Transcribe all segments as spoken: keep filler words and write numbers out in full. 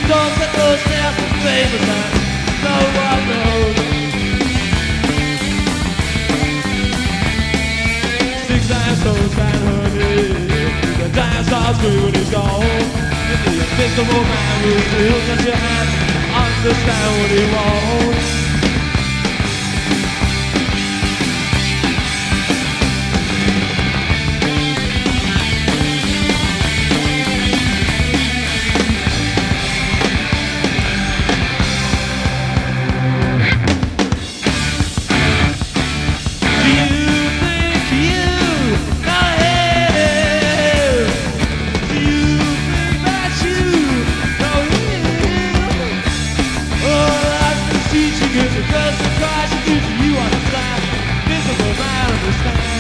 Don't let those nails be famous and no one knows. Six times toes and honey, the time starts when he's gone. If the invisible man will still touch your hand, understand what he wants. Just the price you give to you understand. Visible man understand.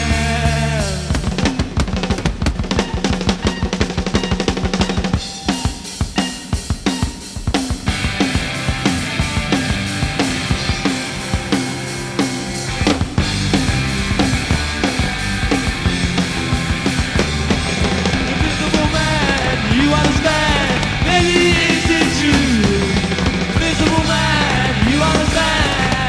Invisible man, you understand. Maybe is it true? Invisible man, you understand.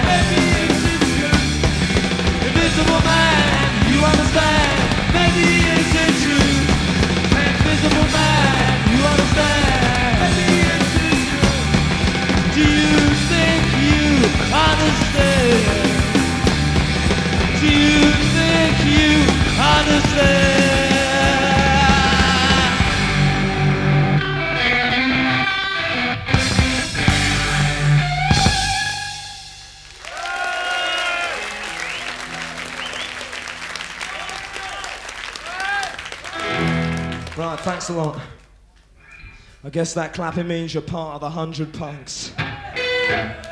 Invisible man, you understand. Maybe is it true? Invisible man, you understand. Maybe is it true? Do you think you understand? Do you think you understand? Right, thanks a lot. I guess that clapping means you're part of the hundred punks.